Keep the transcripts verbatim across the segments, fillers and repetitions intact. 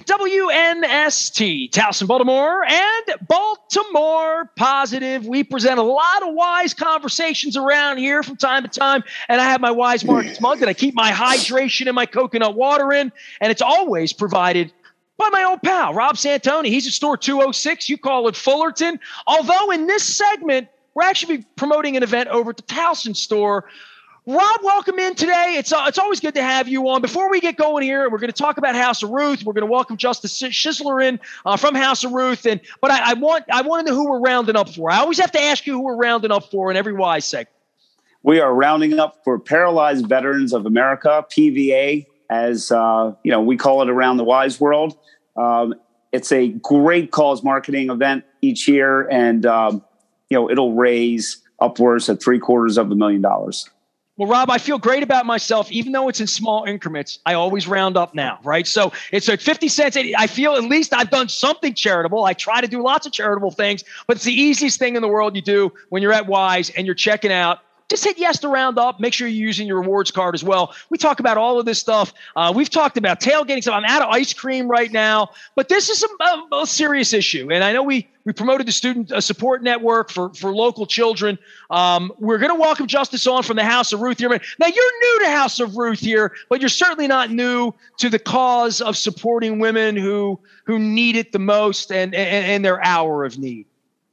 W N S T, Towson, Baltimore, and Baltimore Positive. We present a lot of wise conversations around here from time to time, and I have my Wise Markets mug that I keep my hydration and my coconut water in, and it's always provided by my old pal, Rob Santoni. He's at store two oh six. You call it Fullerton. Although in this segment, we're actually promoting an event over at the Towson store. Rob, welcome in today. It's uh, it's always good to have you on. Before we get going here, we're going to talk about House of Ruth. We're going to welcome Justice Schizler in uh, from House of Ruth. And but I, I want I want to know who we're rounding up for. I always have to ask you who we're rounding up for in every Wise segment. We are rounding up for Paralyzed Veterans of America, P V A, as uh, you know we call it around the Wise world. Um, it's a great cause marketing event each year, and um, you know it'll raise upwards of three quarters of a million dollars. Well, Rob, I feel great about myself, even though it's in small increments. I always round up now, right? So it's at fifty cents. I feel at least I've done something charitable. I try to do lots of charitable things, but it's the easiest thing in the world you do when you're at Wise and you're checking out. Just hit yes to round up. Make sure you're using your rewards card as well. We talk about all of this stuff. Uh, we've talked about tailgating. So I'm out of ice cream right now, but this is a, a, a serious issue. And I know we we promoted the Student uh, Support Network for, for local children. Um, we're going to welcome Justice on from the House of Ruth here. Now, you're new to House of Ruth here, but you're certainly not new to the cause of supporting women who who need it the most and and, and their hour of need.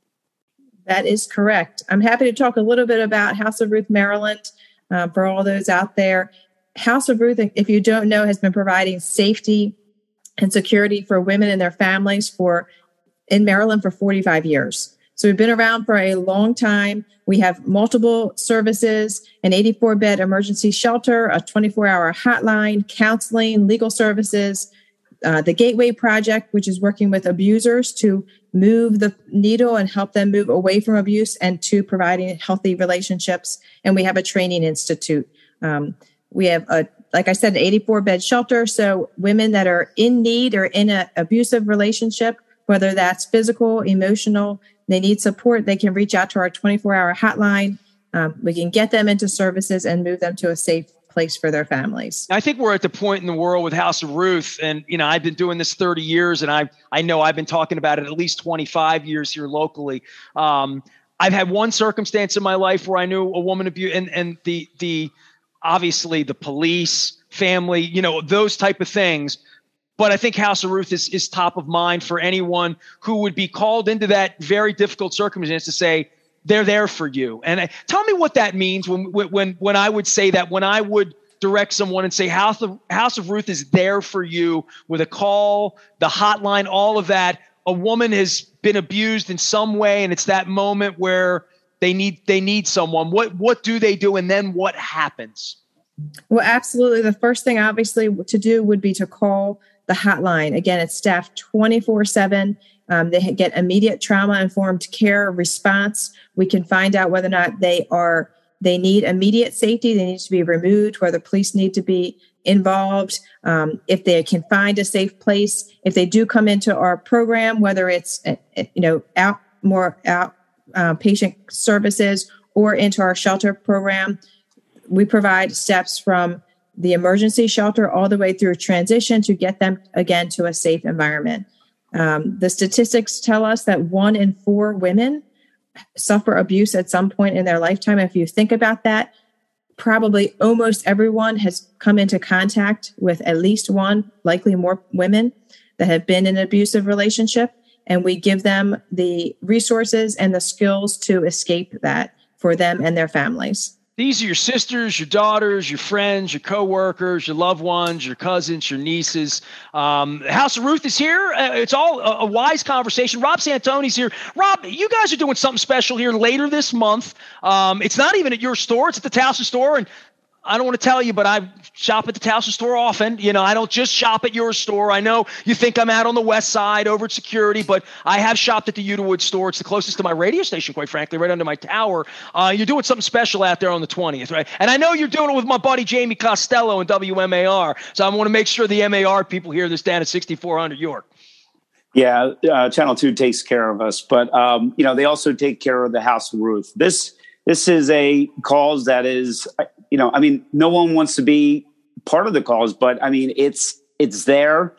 That is correct. I'm happy to talk a little bit about House of Ruth Maryland uh, for all those out there. House of Ruth, if you don't know, has been providing safety and security for women and their families for in Maryland for forty-five years. So we've been around for a long time. We have multiple services, an eighty-four bed emergency shelter, a twenty-four hour hotline, counseling, legal services, uh, the Gateway Project, which is working with abusers to move the needle and help them move away from abuse and to providing healthy relationships. And we have a training institute. Um, we have, a, like I said, an eighty-four bed shelter. So women that are in need or in an abusive relationship, whether that's physical, emotional, they need support, they can reach out to our twenty-four hour hotline. Um, we can get them into services and move them to a safe place for their families. I think we're at the point in the world with House of Ruth, and you know, I've been doing this thirty years, and I I know I've been talking about it at least twenty-five years here locally. Um, I've had one circumstance in my life where I knew a woman abuse, and and the the obviously the police, family, you know, those type of things. But I think House of Ruth is is top of mind for anyone who would be called into that very difficult circumstance to say, they're there for you. And I, tell me what that means when, when, when I would say that, when I would direct someone and say, House of, House of Ruth is there for you with a call, the hotline, all of that. A woman has been abused in some way, and it's that moment where they need, they need someone. What, what do they do? And then what happens? Well, absolutely. The first thing obviously to do would be to call the hotline. Again, it's staffed twenty-four seven. Um, they get immediate trauma-informed care response. We can find out whether or not they are they need immediate safety. They need to be removed, whether police need to be involved. Um, if they can find a safe place, if they do come into our program, whether it's uh, you know out more out uh, patient services or into our shelter program, we provide steps from the emergency shelter all the way through transition to get them again to a safe environment. Um, the statistics tell us that one in four women suffer abuse at some point in their lifetime. If you think about that, probably almost everyone has come into contact with at least one, likely more women that have been in an abusive relationship. And we give them the resources and the skills to escape that for them and their families. These are your sisters, your daughters, your friends, your coworkers, your loved ones, your cousins, your nieces. Um, House of Ruth is here. Uh, it's all a, a wise conversation. Rob Santoni's here. Rob, you guys are doing something special here later this month. Um, it's not even at your store. It's at the Towson store. And I don't want to tell you, but I shop at the Towson store often. You know, I don't just shop at your store. I know you think I'm out on the west side over at Security, but I have shopped at the Udawood store. It's the closest to my radio station, quite frankly, right under my tower. Uh, you're doing something special out there on the twentieth, right? And I know you're doing it with my buddy Jamie Costello and W M A R. So I want to make sure the M A R people hear this down at sixty-four hundred York. Yeah, uh, Channel two takes care of us, but um, you know they also take care of the House of Ruth. This this is a cause that is, you know, I mean, no one wants to be part of the cause, but I mean, it's it's there.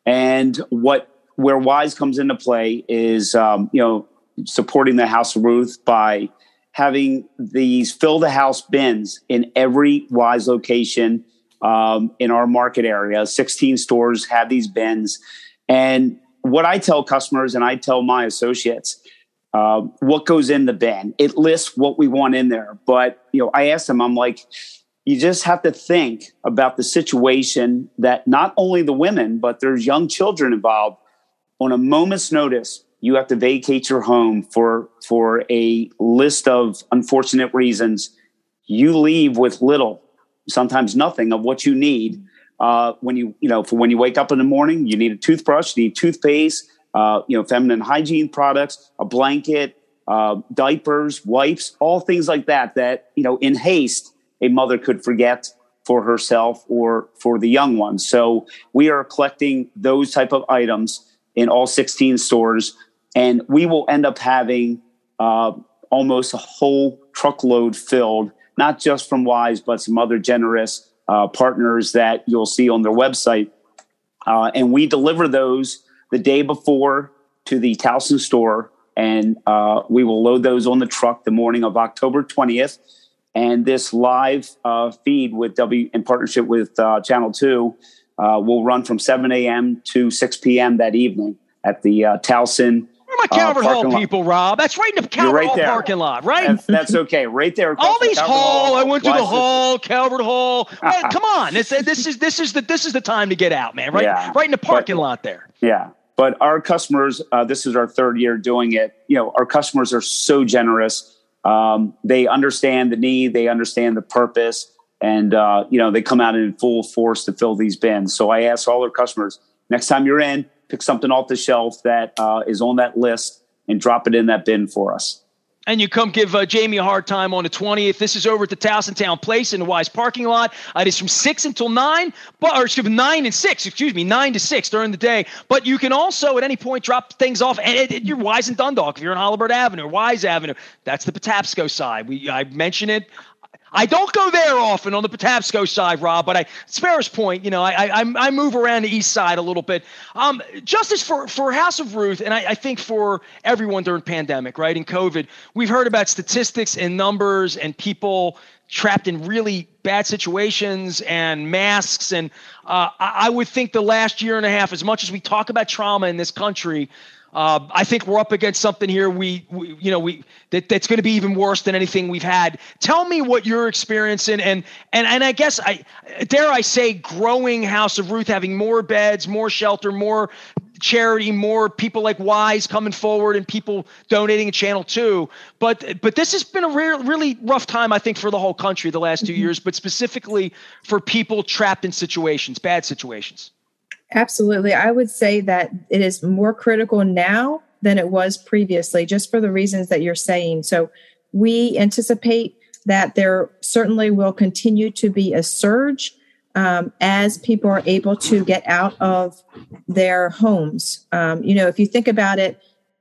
And what where WISE comes into play is, um, you know, supporting the House of Ruth by having these fill the house bins in every WISE location um, in our market area. sixteen stores have these bins. And what I tell customers and I tell my associates, uh, what goes in the bin, it lists what we want in there. But, you know, I ask them, I'm like, you just have to think about the situation that not only the women, but there's young children involved. On a moment's notice, you have to vacate your home for, for a list of unfortunate reasons. You leave with little, sometimes nothing of what you need. Uh, when you, you know, for when you wake up in the morning, you need a toothbrush, you need toothpaste, uh, you know, feminine hygiene products, a blanket, uh, diapers, wipes, all things like that, that, you know, in haste, a mother could forget for herself or for the young one. So we are collecting those type of items in all sixteen stores, and we will end up having uh, almost a whole truckload filled, not just from WISE, but some other generous uh, partners that you'll see on their website. Uh, and we deliver those the day before to the Towson store, and uh, we will load those on the truck the morning of October twentieth. And this live uh, feed with W in partnership with uh, Channel two uh, will run from seven a.m. to six p.m. that evening at the uh, Towson. Where are my Calvert uh, Hall people, Rob? That's right in the Calvert right Hall there. parking lot, right? That's, that's okay. Right there. All these the hall. hall. I went to the hall, Calvert Hall. Man, come on. This, this is this is the this is the time to get out, man. Right, yeah. right in the parking but, lot there. Yeah. But our customers, uh, this is our third year doing it. You know, our customers are so generous. Um, they understand the need, they understand the purpose, and, uh, you know, they come out in full force to fill these bins. So I ask all our customers, next time you're in, pick something off the shelf that uh, is on that list and drop it in that bin for us. And you come give uh, Jamie a hard time on the twentieth. This is over at the Towson Town Place in the WISE parking lot. Uh, it is from six until nine, but, or excuse me, nine and six, excuse me, nine to six during the day. But you can also at any point drop things off. And it, it, you're WISE in Dundalk. If you're on Holabird Avenue or WISE Avenue, that's the Patapsco side. We I mention it. I don't go there often on the Patapsco side, Rob, but I, it's Ferris Point, you know, I, I I move around the east side a little bit. Um, Justice, for, for House of Ruth, and I, I think for everyone during pandemic, right, in COVID, we've heard about statistics and numbers and people trapped in really bad situations and masks. And uh, I, I would think the last year and a half, as much as we talk about trauma in this country, Uh, I think we're up against something here. We, we you know, we that, that's going to be even worse than anything we've had. Tell me what you're experiencing, and and and I guess I dare I say, growing House of Ruth, having more beds, more shelter, more charity, more people like WISE coming forward, and people donating to Channel two. But but this has been a re- really rough time, I think, for the whole country the last two mm-hmm. years, but specifically for people trapped in situations, bad situations. Absolutely. I would say that it is more critical now than it was previously, just for the reasons that you're saying. So we anticipate that there certainly will continue to be a surge um, as people are able to get out of their homes. Um, you know, if you think about it,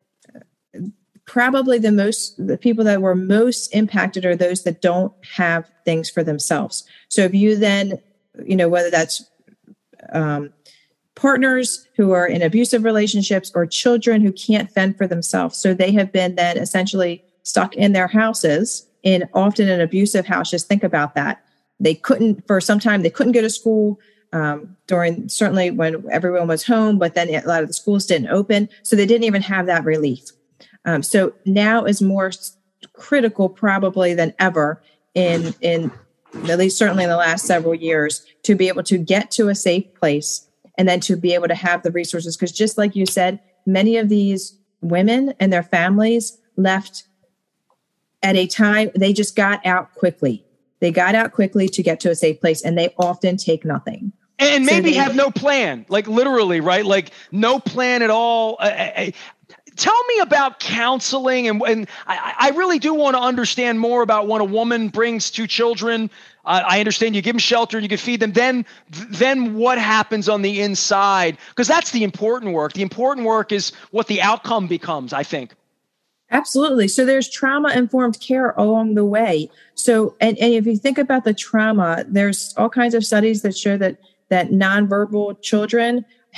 probably the most, the people that were most impacted are those that don't have things for themselves. So if you then, you know, whether that's um, partners who are in abusive relationships or children who can't fend for themselves. So they have been then essentially stuck in their houses, in often an abusive house. Just think about that. They couldn't, for some time, they couldn't go to school um, during, certainly when everyone was home, but then a lot of the schools didn't open. So they didn't even have that relief. Um, so now is more critical probably than ever in, in at least certainly in the last several years, to be able to get to a safe place and then to be able to have the resources. Because just like you said, many of these women and their families left at a time, they just got out quickly. They got out quickly to get to a safe place, and they often take nothing. And maybe so they, have no plan, like literally, right? Like no plan at all. I, I, Tell me about counseling, and, and I, I really do want to understand more about when a woman brings two children. Uh, I understand you give them shelter, you can feed them. Then, then what happens on the inside? Because that's the important work. The important work is what the outcome becomes, I think. Absolutely. So there's trauma-informed care along the way. So, and, and if you think about the trauma, there's all kinds of studies that show that that nonverbal children ha-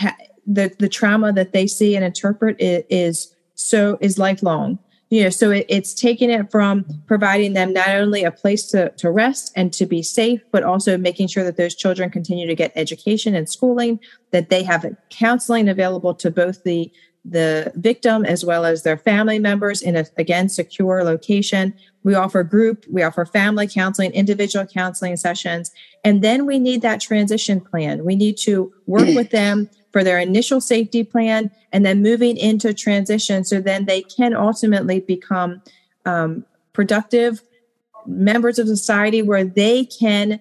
the the trauma that they see and interpret is, is so is lifelong. You know, so it, it's taking it from providing them not only a place to, to rest and to be safe, but also making sure that those children continue to get education and schooling, that they have counseling available to both the the victim as well as their family members in a, again, secure location. We offer group, we offer family counseling, individual counseling sessions, and then we need that transition plan. We need to work with them for their initial safety plan and then moving into transition so then they can ultimately become um, productive members of society where they can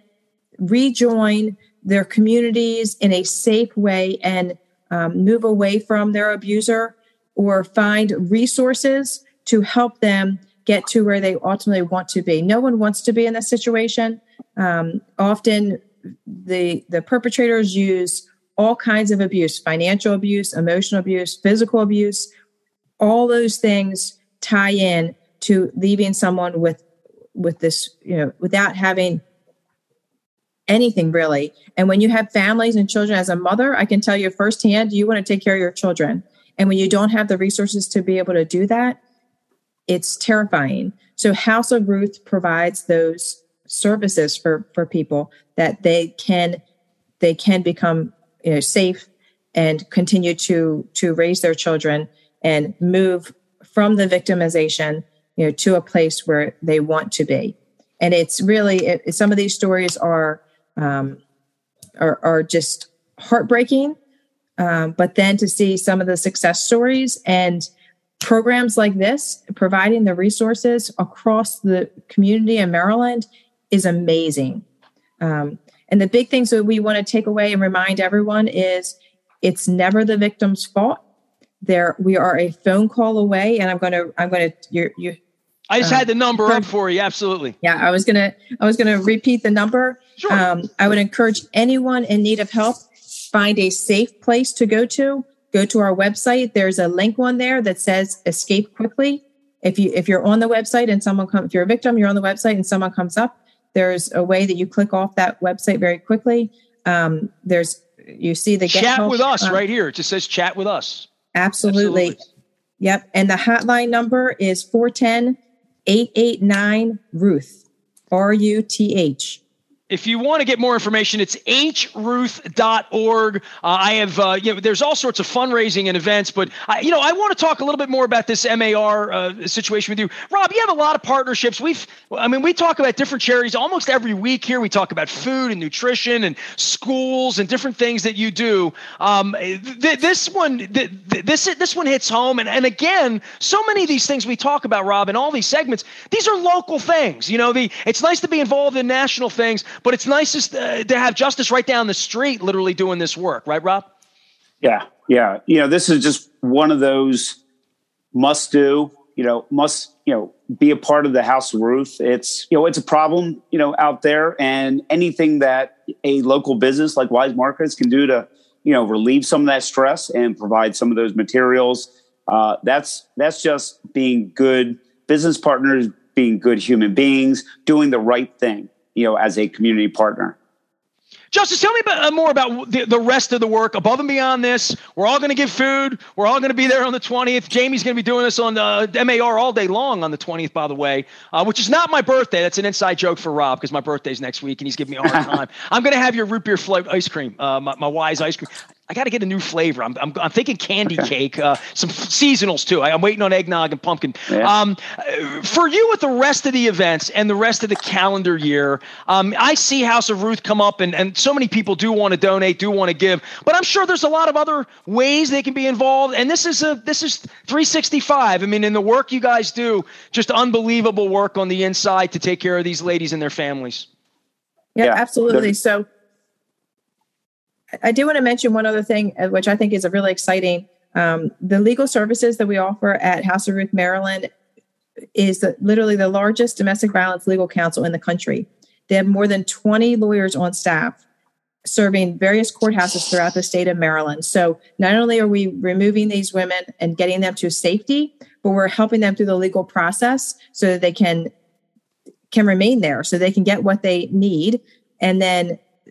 rejoin their communities in a safe way and um, move away from their abuser or find resources to help them get to where they ultimately want to be. No one wants to be in this situation. Um, often the the perpetrators use all kinds of abuse, financial abuse, emotional abuse, physical abuse. All those things tie in to leaving someone with with this, you know, without having anything really. And when you have families and children, as a mother, I can tell you firsthand, you want to take care of your children. And when you don't have the resources to be able to do that, it's terrifying. So House of Ruth provides those services for, for people that they can they can become, you know, safe and continue to to raise their children and move from the victimization, you know, to a place where they want to be. And it's really it, some of these stories are um, are, are just heartbreaking. Um, but then to see some of the success stories and programs like this, providing the resources across the community in Maryland is amazing. Um, and the big things that we want to take away and remind everyone is it's never the victim's fault. There, we are a phone call away, and I'm going to, I'm going to, you, you. I just um, had the number up for you. Absolutely. Yeah, I was going to, I was going to repeat the number. Sure. Um, I would encourage anyone in need of help, find a safe place to go to. Go to our website. There's a link on there that says escape quickly. If you, if you're on the website and someone comes, if you're a victim, you're on the website and someone comes up, there's a way that you click off that website very quickly. Um, there's, you see the chat get help, with us um, right here. It just says chat with us. Absolutely. absolutely. Yep. And the hotline number is four one zero, eight eight nine, Ruth, R U T H. If you want to get more information, it's h ruth dot org. Uh, I have, uh, you know, there's all sorts of fundraising and events, but I, you know, I want to talk a little bit more about this M A R uh, situation with you. Rob, you have a lot of partnerships. We've, I mean, we talk about different charities almost every week here. We talk about food and nutrition and schools and different things that you do. Um, th- this one, th- th- this, this one hits home. And, and again, so many of these things we talk about, Rob, in all these segments, these are local things. You know, the, it's nice to be involved in national things, but it's nice to, uh, to have Justice right down the street literally doing this work. Right, Rob? Yeah. Yeah. You know, this is just one of those must do, you know, must, you know, be a part of the House of Ruth. It's, you know, it's a problem, you know, out there, and anything that a local business like Wise Markets can do to, you know, relieve some of that stress and provide some of those materials. Uh, that's, that's just being good business partners, being good human beings, doing the right thing, you know, as a community partner. Justice, tell me about, uh, more about the, the rest of the work above and beyond this. We're all going to give food. We're all going to be there on the twentieth. Jamie's going to be doing this on the M A R all day long on the twentieth, by the way, uh, which is not my birthday. That's an inside joke for Rob because my birthday's next week and he's giving me a hard time. I'm going to have your root beer flavored ice cream, uh, my, my Wise ice cream. I got to get a new flavor. I'm I'm, I'm thinking candy cake, uh, some f- seasonals too. I, I'm waiting on eggnog and pumpkin. Yeah. Um, for you with the rest of the events and the rest of the calendar year, um, I see House of Ruth come up, and, and so many people do want to donate, do want to give, but I'm sure there's a lot of other ways they can be involved. And this is a this is three sixty-five. I mean, in the work you guys do, just unbelievable work on the inside to take care of these ladies and their families. Yeah, yeah. Absolutely. So I do want to mention one other thing, which I think is a really exciting. Um, the legal services that we offer at House of Ruth Maryland is the, literally the largest domestic violence legal counsel in the country. They have more than twenty lawyers on staff serving various courthouses throughout the state of Maryland. So not only are we removing these women and getting them to safety, but we're helping them through the legal process so that they can, can remain there, so they can get what they need. And then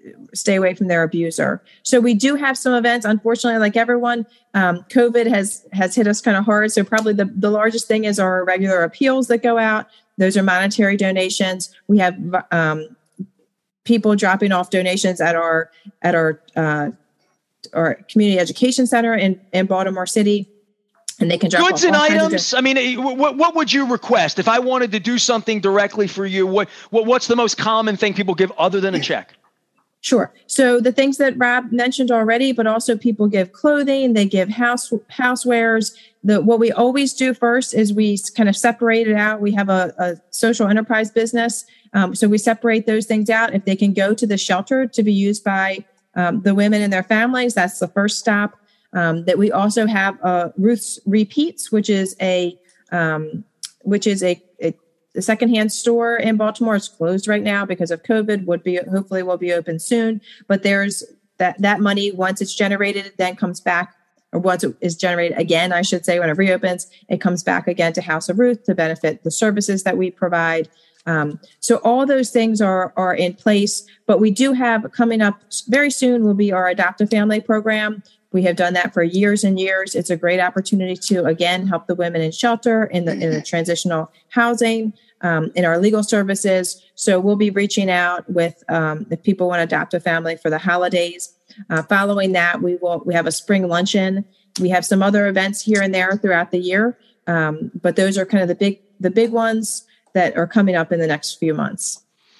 stay away from their abuser. So we do have some events. Unfortunately, like everyone, um, COVID has has hit us kind of hard. So probably the, the largest thing is our regular appeals that go out. Those are monetary donations. We have um, people dropping off donations at our at our uh, our community education center in, in Baltimore City. And they can drop goods off and all kinds of items. di- I mean, what what would you request if I wanted to do something directly for you? What what what's the most common thing people give other than a check? Sure. So the things that Rob mentioned already, but also people give clothing, they give house housewares. The what we always do first is we kind of separate it out. We have a, a social enterprise business, um, so we separate those things out. If they can go to the shelter to be used by um, the women and their families, that's the first stop. Um, that we also have uh, Ruth's Repeats, which is a um, which is a, a The secondhand store in Baltimore is closed right now because of COVID. Would be hopefully will be open soon. But there's that that money, once it's generated, it then comes back, or once it is generated again, I should say, when it reopens, it comes back again to House of Ruth to benefit the services that we provide. Um, so all those things are are in place. But we do have coming up very soon will be our Adopt a Family program. We have done that for years and years. It's a great opportunity to, again, help the women in shelter, in the in the transitional housing, um, in our legal services. So we'll be reaching out with um, if people want to adopt a family for the holidays. Uh, following that, we will we have a spring luncheon. We have some other events here and there throughout the year, um, but those are kind of the big the big ones that are coming up in the next few months.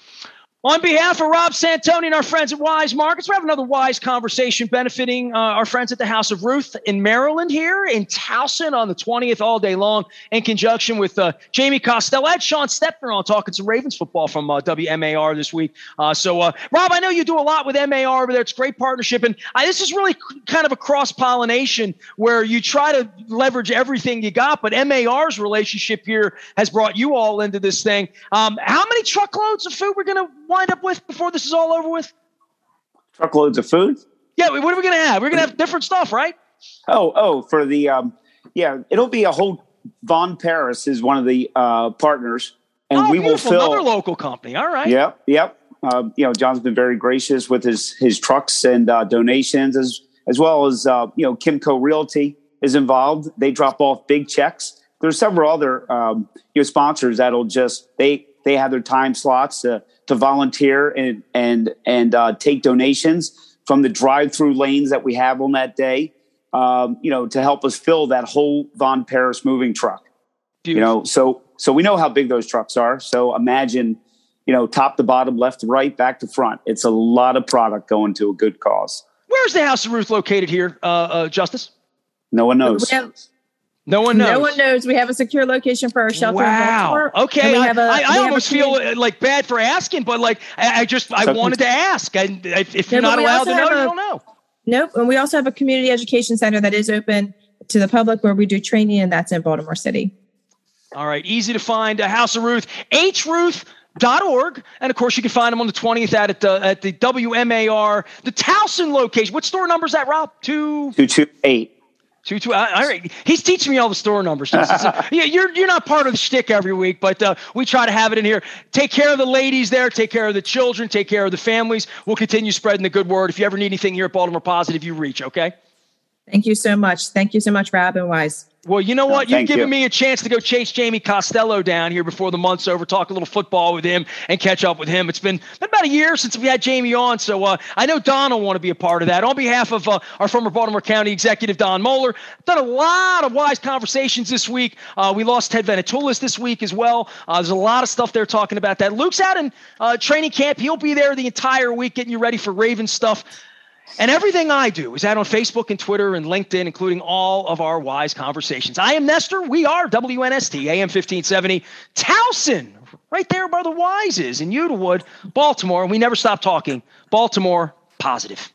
On behalf of Rob Santoni and our friends at Wise Markets, we have another Wise conversation benefiting uh, our friends at the House of Ruth in Maryland here in Towson on the twentieth all day long in conjunction with uh, Jamie Costello. I had Sean Stepner on talking some Ravens football from uh, W M A R this week. Uh, so, uh, Rob, I know you do a lot with M A R over there. It's a great partnership. And I, this is really kind of a cross-pollination where you try to leverage everything you got. But M A R's relationship here has brought you all into this thing. Um, how many truckloads of food we're going to wind up with before this is all over with? Truckloads of food? Yeah, what are we going to have? We're going to have different stuff, right? Oh, oh, for the, um, yeah, it'll be a whole, Von Paris is one of the uh, partners. And oh, we beautiful. will fill. Another local company. All right. Yep, yep. Uh, you know, John's been very gracious with his his trucks and uh, donations, as as well as, uh, you know, Kimco Realty is involved. They drop off big checks. There's several other, um, you know, sponsors that'll just, they, they have their time slots to, to volunteer and and and uh, take donations from the drive-through lanes that we have on that day, um, you know, to help us fill that whole Von Paris moving truck. Beautiful. You know, so so we know how big those trucks are. So imagine, you know, top to bottom, left to right, back to front. It's a lot of product going to a good cause. Where's the House of Ruth located here, uh, uh, Justice? No one knows. We have, No one knows. No one knows. We have a secure location for our shelter. Wow. Okay. I, a, I, I almost feel like bad for asking, but like I, I just I wanted to ask. I, if if no, you're not allowed to know, a, you don't know. Nope. And we also have a community education center that is open to the public where we do training, and that's in Baltimore City. All right. Easy to find. A House of Ruth. H Ruth dot org, and of course you can find them on the twentieth out at the at the W M A R, the Towson location. What store number is that, Rob? Two two two eight. Two two. All right, he's teaching me all the store numbers. So, yeah, you're you're not part of the shtick every week, but uh, we try to have it in here. Take care of the ladies there. Take care of the children. Take care of the families. We'll continue spreading the good word. If you ever need anything here at Baltimore Positive, you reach. Okay. Thank you so much. Thank you so much, Rob and Wise. Well, you know what? Oh, You've given you. me a chance to go chase Jamie Costello down here before the month's over, talk a little football with him and catch up with him. It's been about a year since we had Jamie on, so uh, I know Don will want to be a part of that. On behalf of uh, our former Baltimore County Executive, Don Moeller, done a lot of Wise conversations this week. Uh, we lost Ted Venetoulis this week as well. Uh, there's a lot of stuff there talking about that. Luke's out in uh, training camp. He'll be there the entire week getting you ready for Ravens stuff. And everything I do is out on Facebook and Twitter and LinkedIn, including all of our Wise conversations. I am Nestor. We are W N S T, A M fifteen seventy, Towson, right there where the Wise is in Udawood, Baltimore. And we never stop talking. Baltimore Positive.